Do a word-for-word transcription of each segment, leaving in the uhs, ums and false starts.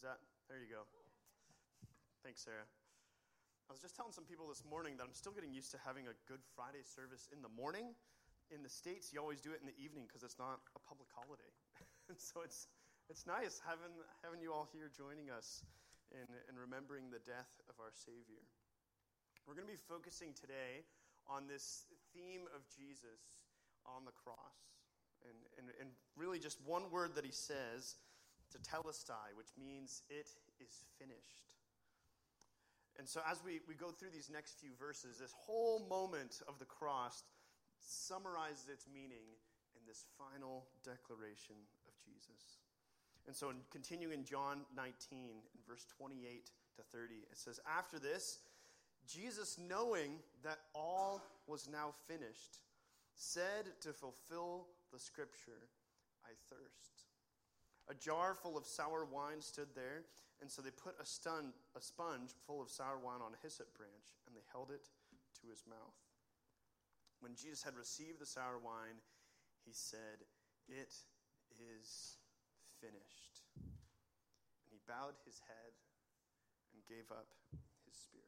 that, there you go. Thanks, Sarah. I was just telling some people this morning that I'm still getting used to having a Good Friday service in the morning. In the States, you always do it in the evening because it's not a public holiday. And so it's it's nice having having you all here joining us in, in remembering the death of our Savior. We're going to be focusing today on this theme of Jesus on the cross. And, and, and really just one word that he says, tetelestai, which means it is finished. And so as we, we go through these next few verses, this whole moment of the cross summarizes its meaning in this final declaration of Jesus. And so in, continuing in John nineteen, in verse twenty-eight to thirty, it says, after this, Jesus, knowing that all was now finished, said to fulfill the scripture, I thirst. A jar full of sour wine stood there, and so they put a, stun, a sponge full of sour wine on a hyssop branch, and they held it to his mouth. When Jesus had received the sour wine, he said, it is finished. And he bowed his head and gave up his spirit.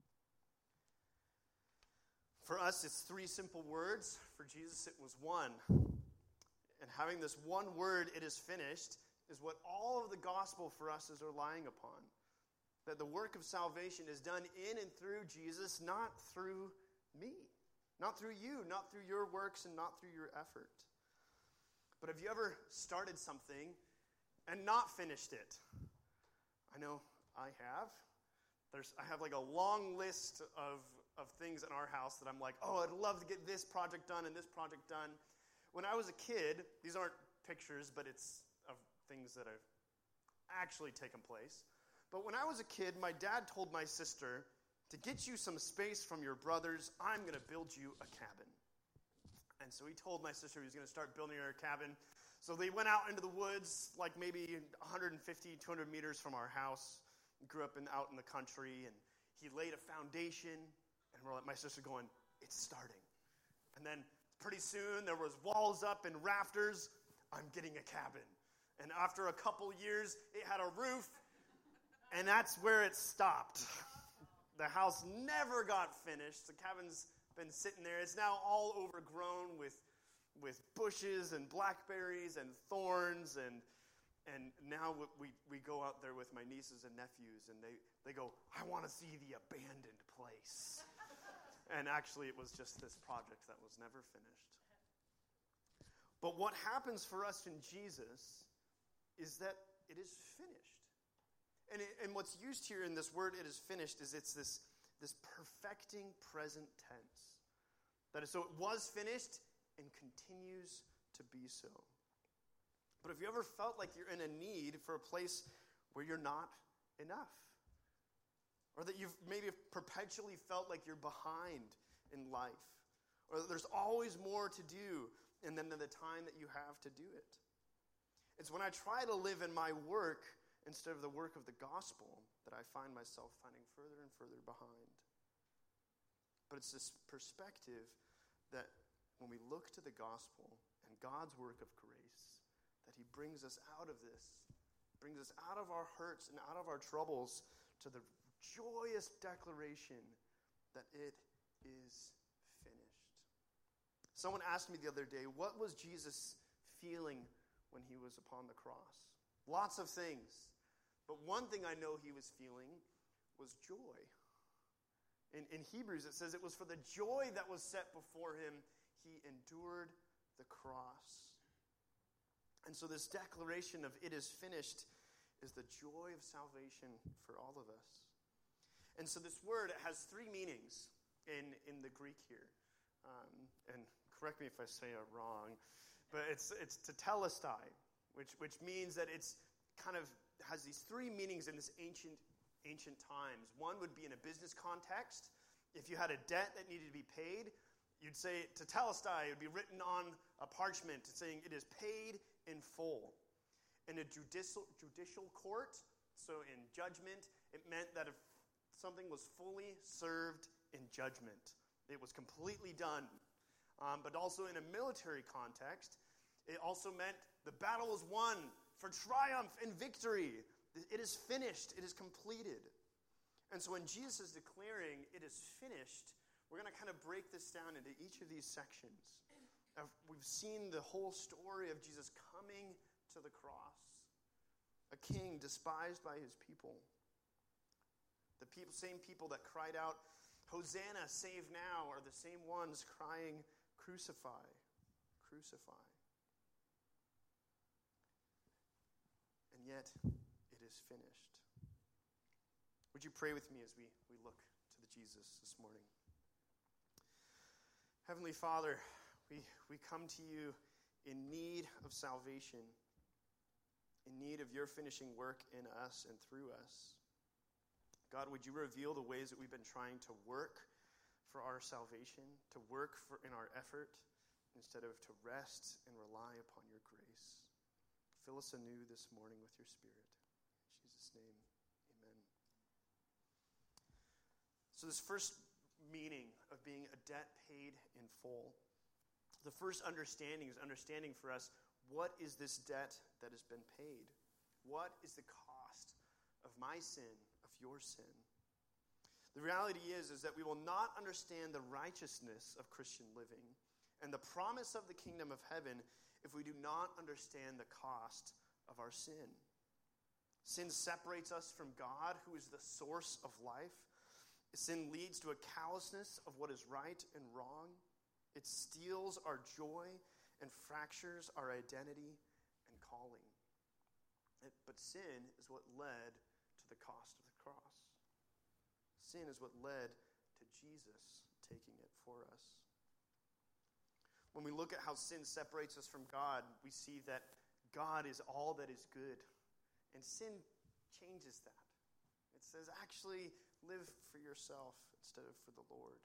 For us, it's three simple words. For Jesus, it was one. And having this one word, it is finished, is what all of the gospel for us is relying upon. That the work of salvation is done in and through Jesus, not through me. Not through you, not through your works, and not through your effort. But have you ever started something and not finished it? I know I have. There's, I have like a long list of, of things in our house that I'm like, oh, I'd love to get this project done and this project done. When I was a kid, these aren't pictures, but it's of things that have actually taken place. But when I was a kid, my dad told my sister, to get you some space from your brothers, I'm going to build you a cabin. And so he told my sister he was going to start building her a cabin. So they went out into the woods, like maybe one hundred fifty, two hundred meters from our house. Grew up in, out in the country, and he laid a foundation, and we're like, my sister going, it's starting. And then pretty soon there was walls up and rafters. I'm getting a cabin. And after a couple years, it had a roof, and that's where it stopped. The house never got finished. The cabin's been sitting there. It's now all overgrown with with bushes and blackberries and thorns. And and now we, we go out there with my nieces and nephews, and they, they go, I want to see the abandoned place. And actually, it was just this project that was never finished. But what happens for us in Jesus is that it is finished. And, it, and what's used here in this word, it is finished, is it's this, this perfecting present tense. That is, so it was finished and continues to be so. But have you ever felt like you're in a need for a place where you're not enough? Or that you've maybe perpetually felt like you're behind in life? Or that there's always more to do and then the time that you have to do it? It's when I try to live in my work instead of the work of the gospel that I find myself finding further and further behind. But it's this perspective that when we look to the gospel and God's work of grace, that he brings us out of this, brings us out of our hurts and out of our troubles to the joyous declaration that it is finished. Someone asked me the other day, what was Jesus feeling when he was upon the cross? Lots of things. But one thing I know he was feeling was joy. In, in Hebrews, it says it was for the joy that was set before him, he endured the cross. And so this declaration of it is finished is the joy of salvation for all of us. And so this word, it has three meanings in, in the Greek here. Um, and correct me if I say it wrong, but it's it's tetelestai, which which means that it's kind of has these three meanings in this ancient ancient times. One would be in a business context. If you had a debt that needed to be paid, you'd say tetelestai. It would be written on a parchment saying it is paid in full. In a judicial judicial court, so in judgment, it meant that if something was fully served in judgment, it was completely done. Um, but also in a military context, it also meant the battle was won for triumph and victory. It is finished. It is completed. And so when Jesus is declaring it is finished, we're going to kind of break this down into each of these sections. We've seen the whole story of Jesus coming to the cross, a king despised by his people. The people, same people that cried out, Hosanna, save now, are the same ones crying, crucify, crucify. And yet, it is finished. Would you pray with me as we, we look to the Jesus this morning? Heavenly Father, we, we come to you in need of salvation, in need of your finishing work in us and through us. God, would you reveal the ways that we've been trying to work for our salvation, to work for in our effort, instead of to rest and rely upon your grace. Fill us anew this morning with your Spirit. In Jesus' name, amen. So this first meaning of being a debt paid in full, the first understanding is understanding for us, what is this debt that has been paid? What is the cost of my sin, of your sin? The reality is, is that we will not understand the righteousness of Christian living and the promise of the kingdom of heaven if we do not understand the cost of our sin. Sin separates us from God, who is the source of life. Sin leads to a callousness of what is right and wrong. It steals our joy and fractures our identity and calling. It, but sin is what led to the cost of the cross. Sin is what led to Jesus taking it for us. When we look at how sin separates us from God, we see that God is all that is good. And sin changes that. It says, actually, live for yourself instead of for the Lord.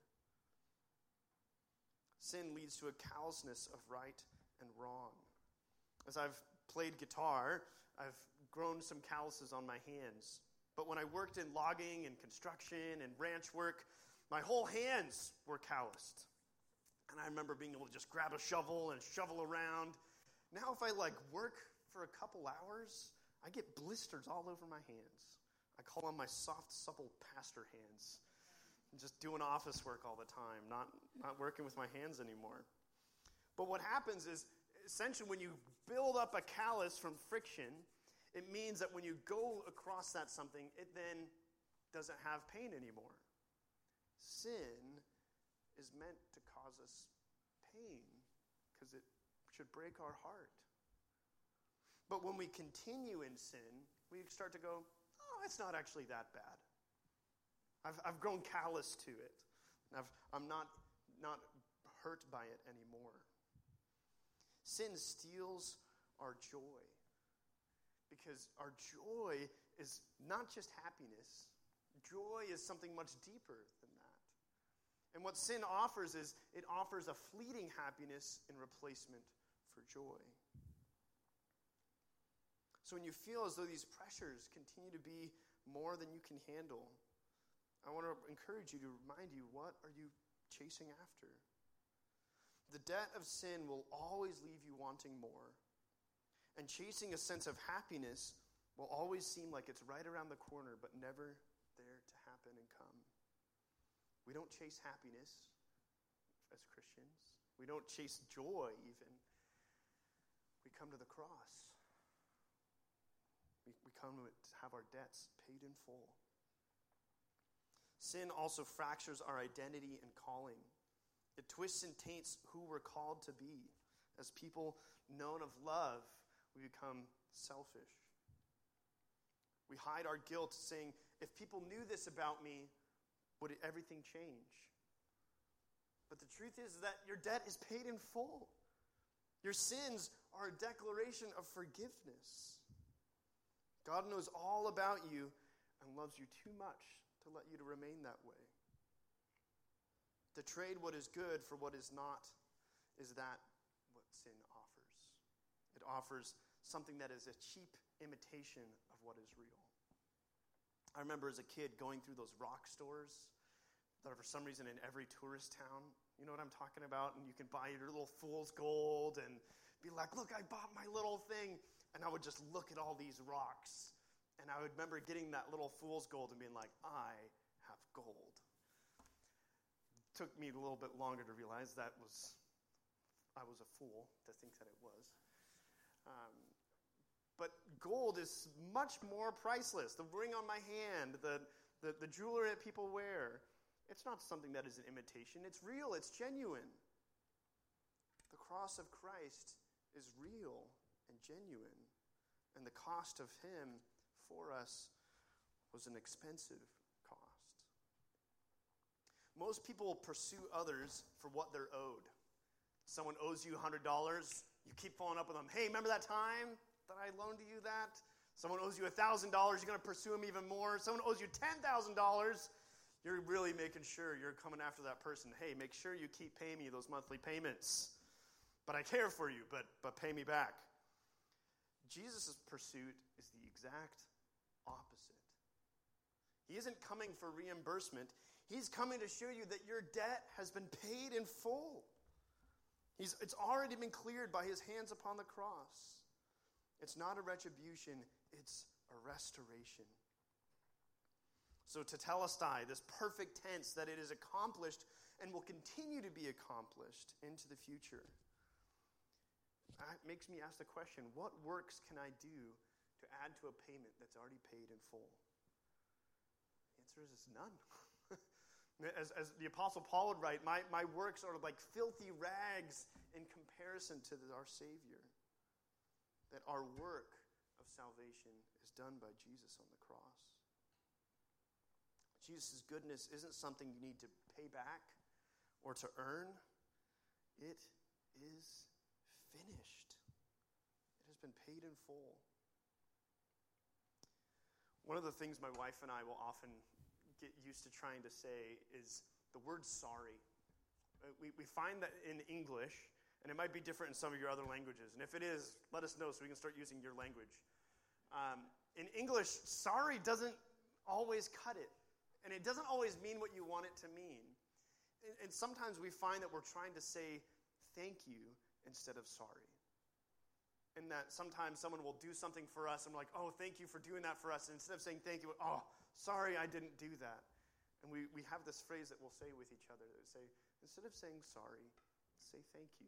Sin leads to a callousness of right and wrong. As I've played guitar, I've grown some calluses on my hands. But when I worked in logging and construction and ranch work, my whole hands were calloused. And I remember being able to just grab a shovel and shovel around. Now if I like work for a couple hours, I get blisters all over my hands. I call them my soft, supple pastor hands. I'm just doing office work all the time, not, not working with my hands anymore. But what happens is, essentially, when you build up a callus from friction, it means that when you go across that something, it then doesn't have pain anymore. Sin is meant to cause us pain because it should break our heart. But when we continue in sin, we start to go, oh, it's not actually that bad. I've I've grown callous to it. I've, I'm not, not hurt by it anymore. Sin steals our joy because our joy is not just happiness. Joy is something much deeper than that. And what sin offers is it offers a fleeting happiness in replacement for joy. So when you feel as though these pressures continue to be more than you can handle, I want to encourage you to remind you, what are you chasing after? The debt of sin will always leave you wanting more. And chasing a sense of happiness will always seem like it's right around the corner, but never there to happen and come. We don't chase happiness as Christians. We don't chase joy even. We come to the cross. We, we come to have our debts paid in full. Sin also fractures our identity and calling. It twists and taints who we're called to be. As people known of love, we become selfish. We hide our guilt, saying, if people knew this about me, would everything change? But the truth is that your debt is paid in full. Your sins are a declaration of forgiveness. God knows all about you and loves you too much to let you to remain that way. To trade what is good for what is not, is that what sin offers. It offers something that is a cheap imitation of what is real. I remember as a kid going through those rock stores that are for some reason in every tourist town. You know what I'm talking about? And you can buy your little fool's gold and be like, look, I bought my little thing. And I would just look at all these rocks And I would remember getting that little fool's gold and being like, I have gold. It took me a little bit longer to realize that was, I was a fool to think that it was. Um, but gold is much more priceless. The ring on my hand, the, the, the jewelry that people wear, it's not something that is an imitation. It's real. It's genuine. The cross of Christ is real and genuine. And the cost of him for us was an expensive cost. Most people pursue others for what they're owed. Someone owes you one hundred dollars. You keep following up with them. Hey, remember that time that I loaned you that? Someone owes you one thousand dollars. You're going to pursue them even more. Someone owes you ten thousand dollars. You're really making sure you're coming after that person. Hey, make sure you keep paying me those monthly payments. But I care for you, but, but pay me back. Jesus' pursuit is the exact opposite. He isn't coming for reimbursement. He's coming to show you that your debt has been paid in full. He's, it's already been cleared by his hands upon the cross. It's not a retribution, it's a restoration. So tetelestai, this perfect tense that it is accomplished and will continue to be accomplished into the future. That makes me ask the question, what works can I do to add to a payment that's already paid in full? The answer is it's none. as, as the Apostle Paul would write, my, my works are like filthy rags in comparison to the, our Savior. That our work of salvation is done by Jesus on the cross. Jesus' goodness isn't something you need to pay back or to earn. It is finished. It has been paid in full. One of the things my wife and I will often get used to trying to say is the word sorry. We, we find that in English, and it might be different in some of your other languages. And if it is, let us know so we can start using your language. Um, in English, sorry doesn't always cut it. And it doesn't always mean what you want it to mean. And, and sometimes we find that we're trying to say thank you instead of sorry. And that sometimes someone will do something for us and we're like, oh, thank you for doing that for us. And instead of saying thank you, oh, sorry I didn't do that. And we, we have this phrase that we'll say with each other that we say, instead of saying sorry, say thank you.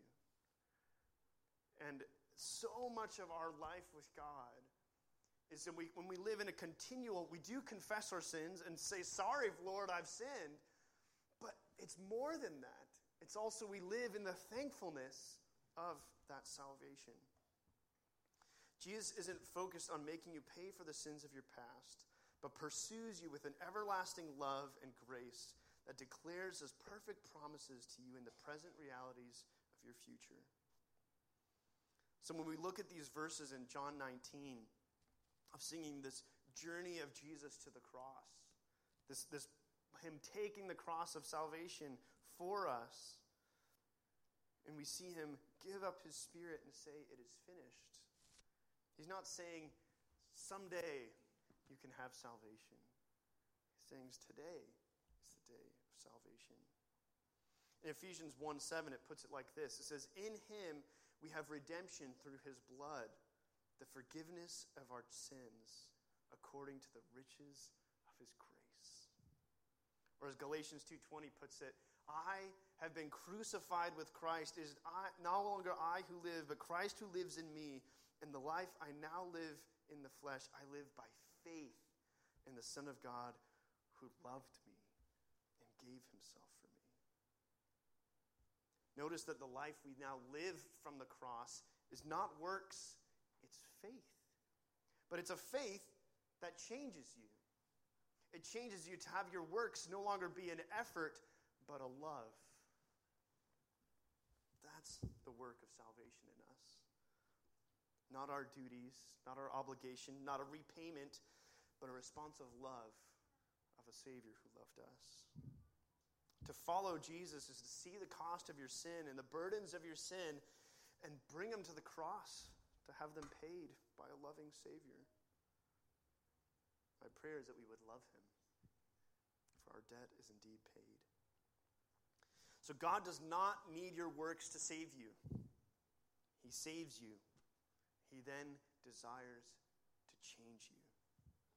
And so much of our life with God is that we, when we live in a continual, we do confess our sins and say, sorry, Lord, I've sinned. But it's more than that. It's also we live in the thankfulness of that salvation. Jesus isn't focused on making you pay for the sins of your past, but pursues you with an everlasting love and grace that declares his perfect promises to you in the present realities of your future. So when we look at these verses in John nineteen, of singing this journey of Jesus to the cross, this, this him taking the cross of salvation for us, and we see him give up his spirit and say, it is finished. He's not saying, someday you can have salvation. He's saying, today is the day of salvation. In Ephesians one seven, it puts it like this. It says, in him we have redemption through his blood, the forgiveness of our sins according to the riches of his grace. Or as Galatians two twenty puts it, I have been crucified with Christ. It is I, no longer I who live, but Christ who lives in me. In the life I now live in the flesh, I live by faith in the Son of God who loved me and gave himself for me. Notice that the life we now live from the cross is not works, it's faith. But it's a faith that changes you. It changes you to have your works no longer be an effort, but a love. That's the work of salvation in us. Not our duties, not our obligation, not a repayment, but a response of love of a Savior who loved us. To follow Jesus is to see the cost of your sin and the burdens of your sin and bring them to the cross, to have them paid by a loving Savior. My prayer is that we would love him, for our debt is indeed paid. So God does not need your works to save you. He saves you. He then desires to change you.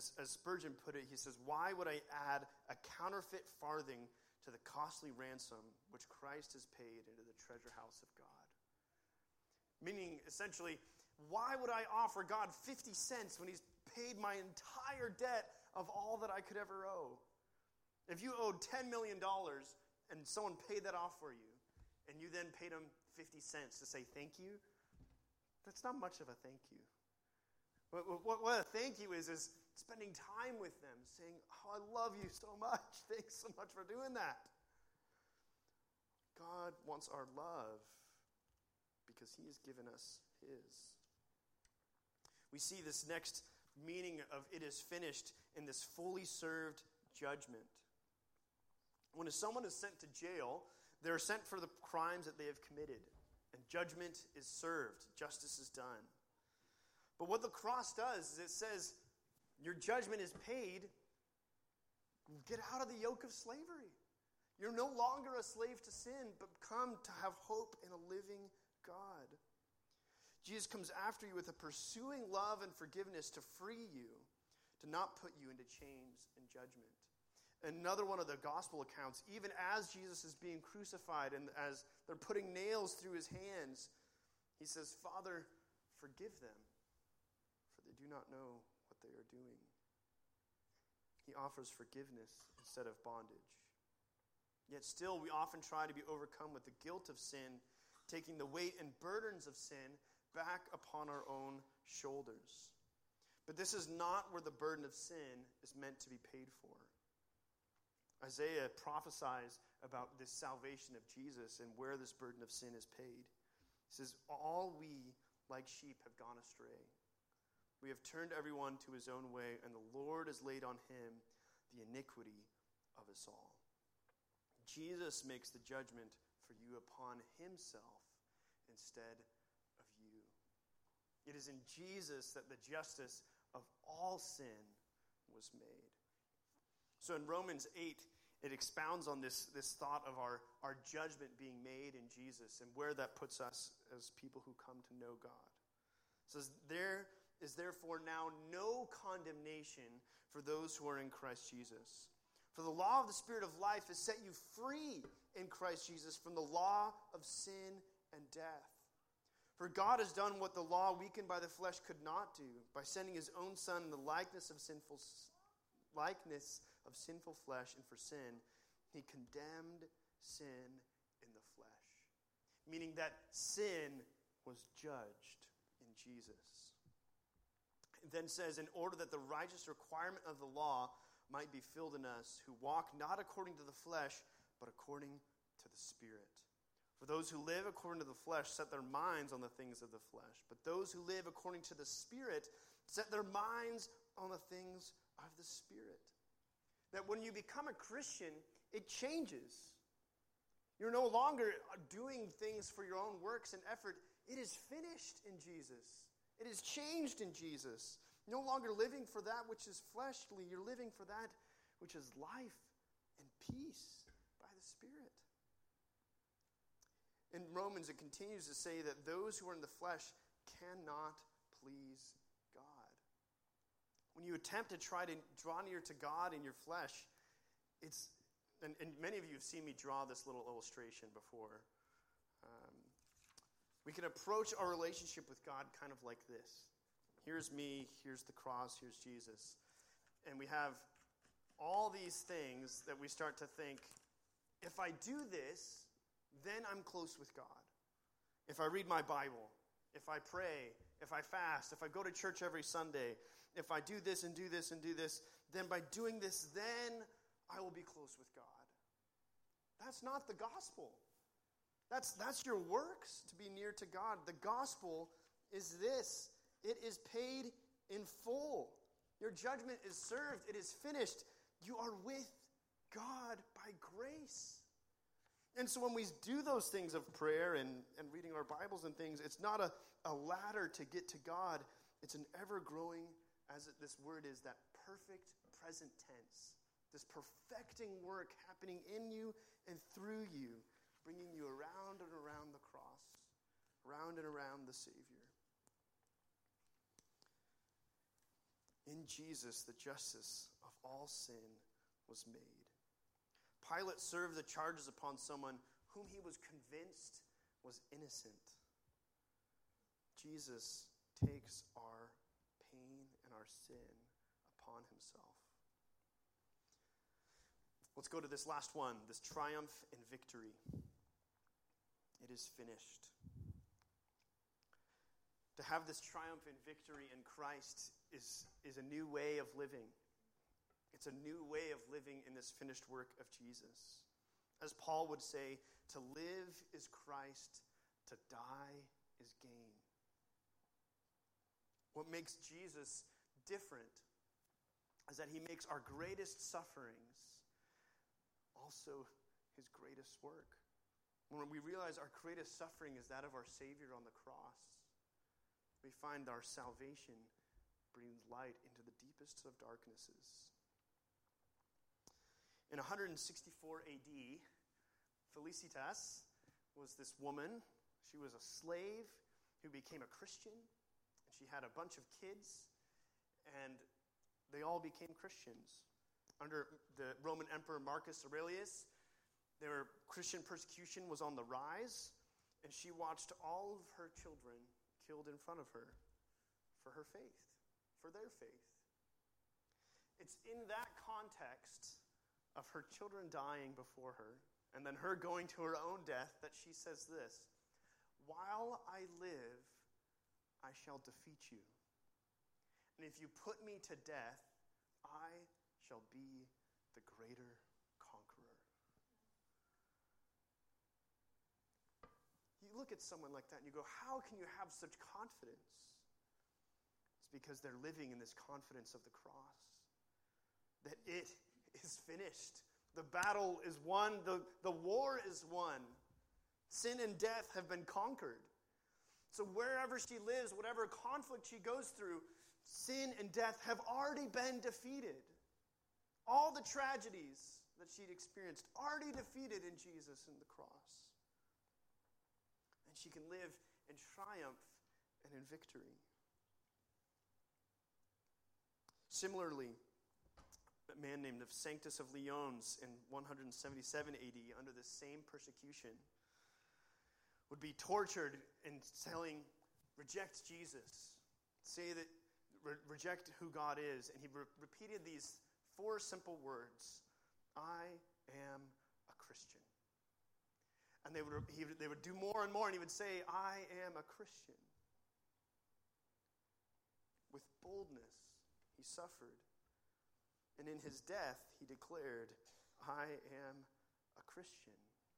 As, as Spurgeon put it, he says, why would I add a counterfeit farthing to the costly ransom which Christ has paid into the treasure house of God? Meaning, essentially, why would I offer God fifty cents when he's paid my entire debt of all that I could ever owe? If you owed ten million dollars and someone paid that off for you, and you then paid them fifty cents to say thank you, that's not much of a thank you. What, what, what a thank you is, is spending time with them, saying, oh, I love you so much. Thanks so much for doing that. God wants our love because he has given us his. We see this next meaning of it is finished in this fully served judgment. When someone is sent to jail, they're sent for the crimes that they have committed, and judgment is served. Justice is done. But what the cross does is it says, your judgment is paid. Get out of the yoke of slavery. You're no longer a slave to sin, but come to have hope in a living God. Jesus comes after you with a pursuing love and forgiveness to free you, to not put you into chains and judgment. Another one of the gospel accounts, even as Jesus is being crucified and as they're putting nails through his hands, he says, Father, forgive them, for they do not know what they are doing. He offers forgiveness instead of bondage. Yet still, we often try to be overcome with the guilt of sin, taking the weight and burdens of sin back upon our own shoulders. But this is not where the burden of sin is meant to be paid for. Isaiah prophesies about this salvation of Jesus and where this burden of sin is paid. He says, all we, like sheep, have gone astray. We have turned everyone to his own way, and the Lord has laid on him the iniquity of us all. Jesus makes the judgment for you upon himself instead of you. It is in Jesus that the justice of all sin was made. So in Romans eight, it expounds on this, this thought of our, our judgment being made in Jesus and where that puts us as people who come to know God. It says, there is therefore now no condemnation for those who are in Christ Jesus. For the law of the Spirit of life has set you free in Christ Jesus from the law of sin and death. For God has done what the law weakened by the flesh could not do, by sending his own Son in the likeness of sinful likeness of sinful flesh, and for sin, he condemned sin in the flesh. Meaning that sin was judged in Jesus. It then says, in order that the righteous requirement of the law might be filled in us, who walk not according to the flesh, but according to the Spirit. For those who live according to the flesh set their minds on the things of the flesh, but those who live according to the Spirit set their minds on the things of the Spirit. That when you become a Christian, it changes. You're no longer doing things for your own works and effort. It is finished in Jesus. It is changed in Jesus. You're no longer living for that which is fleshly. You're living for that which is life and peace by the Spirit. In Romans, it continues to say that those who are in the flesh cannot please God. When you attempt to try to draw near to God in your flesh, it's, and, and many of you have seen me draw this little illustration before. Um, we can approach our relationship with God kind of like this. Here's me, here's the cross, here's Jesus. And we have all these things that we start to think, if I do this, then I'm close with God. If I read my Bible, if I pray, if I fast, if I go to church every Sunday, if I do this and do this and do this, then by doing this, then I will be close with God. That's not the gospel. That's, that's your works to be near to God. The gospel is this. It is paid in full. Your judgment is served. It is finished. You are with God by grace. And so when we do those things of prayer and, and reading our Bibles and things, it's not a, a ladder to get to God. It's an ever-growing, as it, this word is, that perfect present tense. This perfecting work happening in you and through you, bringing you around and around the cross, around and around the Savior. In in Jesus the justice of all sin was made. Pilate served the charges upon someone whom he was convinced was innocent. Jesus takes our pain and our sin upon himself. Let's go to this last one, this triumph and victory. It is finished. To have this triumph and victory in Christ is, is a new way of living. It's a new way of living in this finished work of Jesus. As Paul would say, to live is Christ, to die is gain. What makes Jesus different is that he makes our greatest sufferings also his greatest work. When we realize our greatest suffering is that of our Savior on the cross, we find our salvation brings light into the deepest of darknesses. In one sixty-four A D, Felicitas was this woman. She was a slave who became a Christian, and she had a bunch of kids, and they all became Christians. Under the Roman Emperor Marcus Aurelius, their Christian persecution was on the rise, and she watched all of her children killed in front of her for her faith, for their faith. It's in that context of her children dying before her, and then her going to her own death, that she says this, "While I live, I shall defeat you. And if you put me to death, I shall be the greater conqueror." You look at someone like that and you go, how can you have such confidence? It's because they're living in this confidence of the cross. That it is finished. The battle is won. The, the war is won. Sin and death have been conquered. So wherever she lives, whatever conflict she goes through, sin and death have already been defeated. All the tragedies that she'd experienced already defeated in Jesus and the cross. And she can live in triumph and in victory. Similarly, a man named Sanctus of Lyons in one seventy-seven A D, under the same persecution, would be tortured in telling, reject Jesus. Say that, re- reject who God is. And he re- repeated these four simple words, I am a Christian. And they would, he, they would do more and more, and he would say, I am a Christian. With boldness, he suffered. And in his death, he declared, I am a Christian.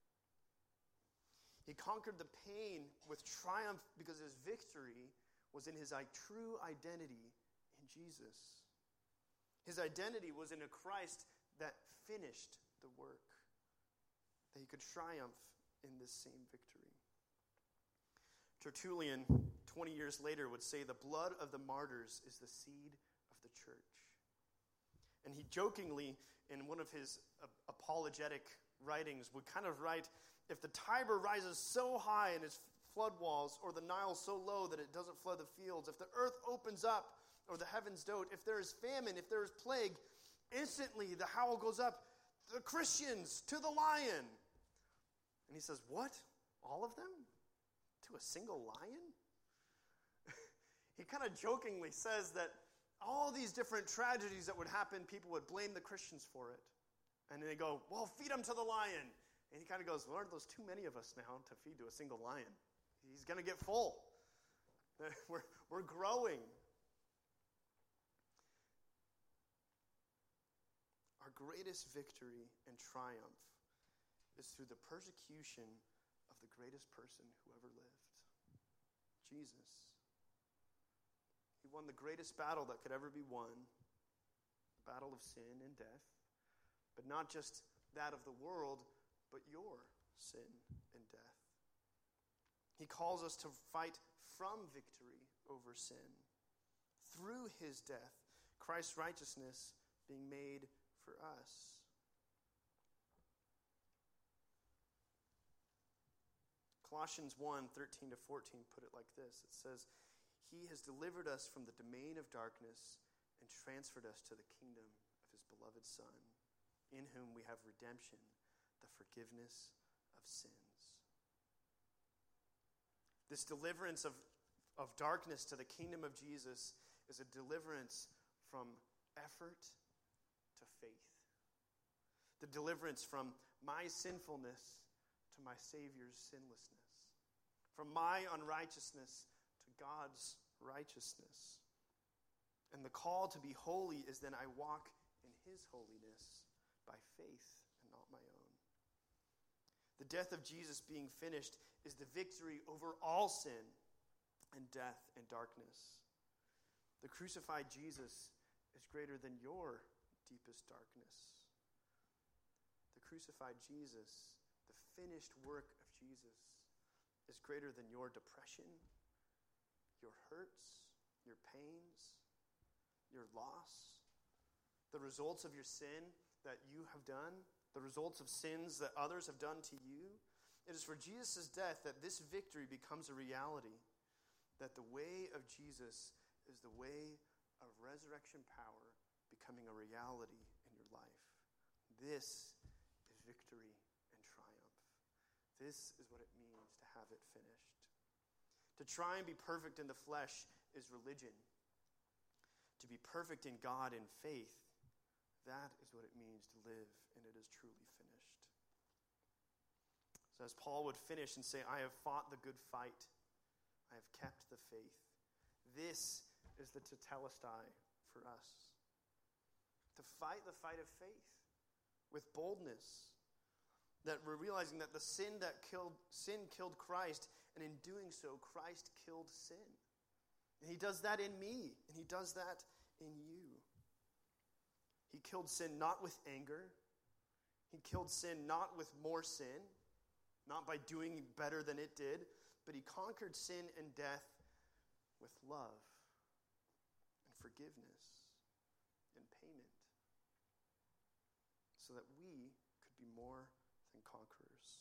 He conquered the pain with triumph because his victory was in his true identity in Jesus. His identity was in a Christ that finished the work, that he could triumph in this same victory. Tertullian, twenty years later, would say the blood of the martyrs is the seed of the church. And he jokingly, in one of his uh, apologetic writings, would kind of write, if the Tiber rises so high in its flood walls, or the Nile so low that it doesn't flood the fields, if the earth opens up, or the heavens don't, if there is famine, if there is plague, instantly the howl goes up, the Christians to the lion. And he says, what? All of them? To a single lion? He kind of jokingly says that all these different tragedies that would happen, people would blame the Christians for it. And they go, well, feed them to the lion. And he kind of goes, well, aren't those too many of us now to feed to a single lion? He's going to get full. We're, we're growing. Our greatest victory and triumph is through the persecution of the greatest person who ever lived, Jesus. He won the greatest battle that could ever be won, the battle of sin and death, but not just that of the world, but your sin and death. He calls us to fight from victory over sin, through his death, Christ's righteousness being made for us. Colossians one, thirteen to fourteen put it like this. It says, he has delivered us from the domain of darkness and transferred us to the kingdom of his beloved Son, in whom we have redemption, the forgiveness of sins. This deliverance of, of darkness to the kingdom of Jesus is a deliverance from effort to faith. The deliverance from my sinfulness to my Savior's sinlessness. From my unrighteousness to God's righteousness. And the call to be holy is then I walk in his holiness by faith and not my own. The death of Jesus being finished is the victory over all sin and death and darkness. The crucified Jesus is greater than your deepest darkness. The crucified Jesus, the finished work of Jesus, is greater than your depression, your hurts, your pains, your loss, the results of your sin that you have done, the results of sins that others have done to you. It is for Jesus' death that this victory becomes a reality, that the way of Jesus is the way of resurrection power becoming a reality in your life. This is victory and triumph. This is what it means to have it finished. To try and be perfect in the flesh is religion. To be perfect in God in faith, that is what it means to live, and it is truly finished. So as Paul would finish and say, I have fought the good fight. I have kept the faith. This is the tetelestai for us. To fight the fight of faith with boldness. That we're realizing that the sin that killed sin killed Christ, and in doing so, Christ killed sin. And he does that in me, and he does that in you. He killed sin not with anger. He killed sin not with more sin, not by doing better than it did, but he conquered sin and death with love and forgiveness and payment, so that we could be more than conquerors.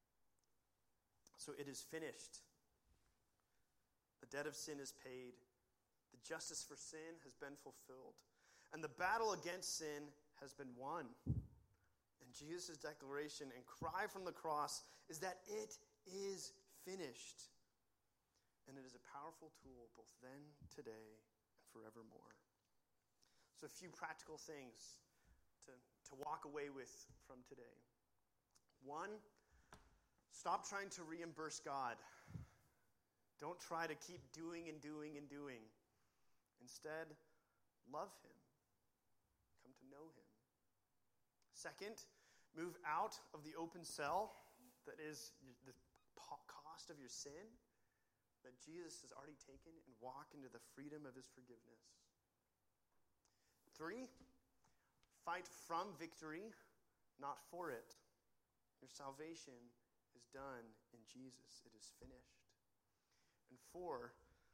So it is finished. The debt of sin is paid. The justice for sin has been fulfilled. And the battle against sin has been won. And Jesus' declaration and cry from the cross is that it is finished. And it is a powerful tool both then, today, and forevermore. So a few practical things to, to walk away with from today. One, stop trying to reimburse God. Don't try to keep doing and doing and doing. Instead, love him. Come to know him. Second, move out of the open cell that is the cost of your sin that Jesus has already taken, and walk into the freedom of his forgiveness. Three, fight from victory, not for it. Your salvation is done in Jesus. It is finished. And four,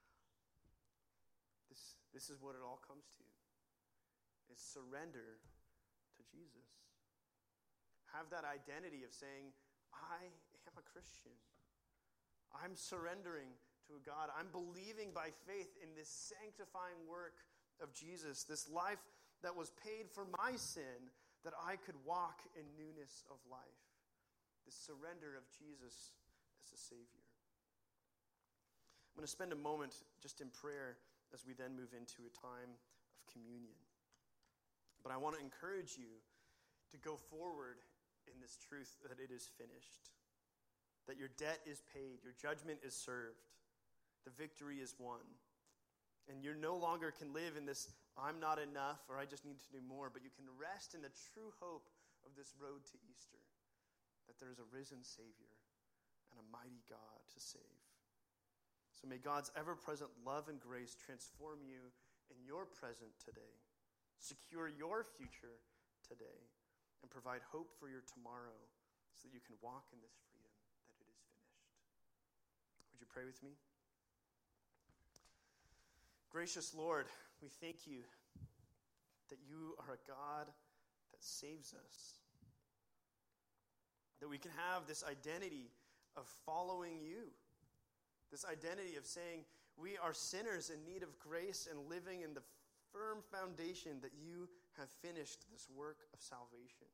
this, this is what it all comes to, is surrender to Jesus. Have that identity of saying, I am a Christian. I'm surrendering to a God. I'm believing by faith in this sanctifying work of Jesus, this life that was paid for my sin, that I could walk in newness of life. This surrender of Jesus as a Savior. I'm going to spend a moment just in prayer as we then move into a time of communion. But I want to encourage you to go forward in this truth that it is finished. That your debt is paid, your judgment is served, the victory is won. And you no longer can live in this, I'm not enough, or I just need to do more, but you can rest in the true hope of this road to Easter, that there is a risen Savior and a mighty God to save. So may God's ever-present love and grace transform you in your present today, secure your future today, and provide hope for your tomorrow so that you can walk in this freedom that it is finished. Would you pray with me? Gracious Lord, we thank you that you are a God that saves us, that we can have this identity of following you. This identity of saying we are sinners in need of grace and living in the firm foundation that you have finished this work of salvation.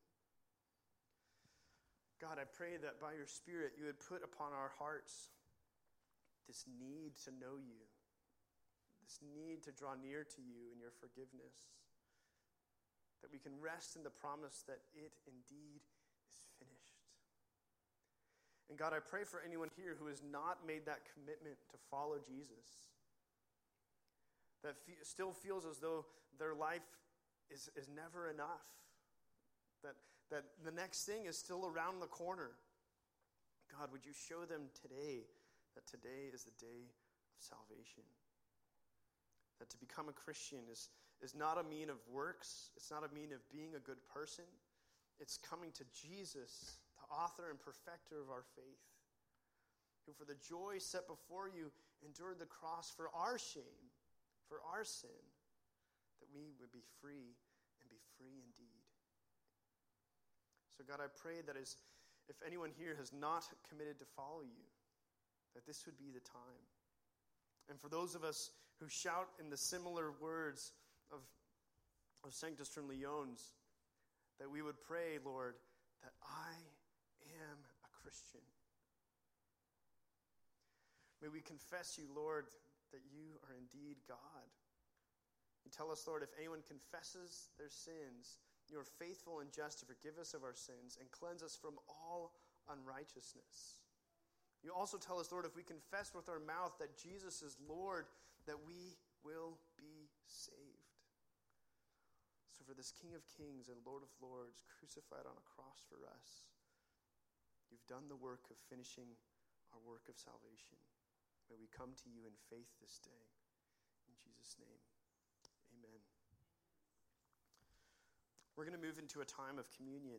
God, I pray that by your Spirit you would put upon our hearts this need to know you, this need to draw near to you in your forgiveness, that we can rest in the promise that it indeed is finished. And God, I pray for anyone here who has not made that commitment to follow Jesus, that fe- still feels as though their life is, is never enough, that, that the next thing is still around the corner. God, would you show them today that today is the day of salvation? That to become a Christian is, is not a mean of works. It's not a mean of being a good person. It's coming to Jesus, the author and perfecter of our faith, who for the joy set before you endured the cross for our shame, for our sin, that we would be free and be free indeed. So God, I pray that as if anyone here has not committed to follow you, that this would be the time. And for those of us who shout in the similar words of, of Sanctus from Lyons, that we would pray, Lord, that I am a Christian. May we confess you, Lord, that you are indeed God. You tell us, Lord, if anyone confesses their sins, you are faithful and just to forgive us of our sins and cleanse us from all unrighteousness. You also tell us, Lord, if we confess with our mouth that Jesus is Lord, that we will be saved. So for this King of Kings and Lord of Lords, crucified on a cross for us, you've done the work of finishing our work of salvation. May we come to you in faith this day. In Jesus' name, amen. We're going to move into a time of communion.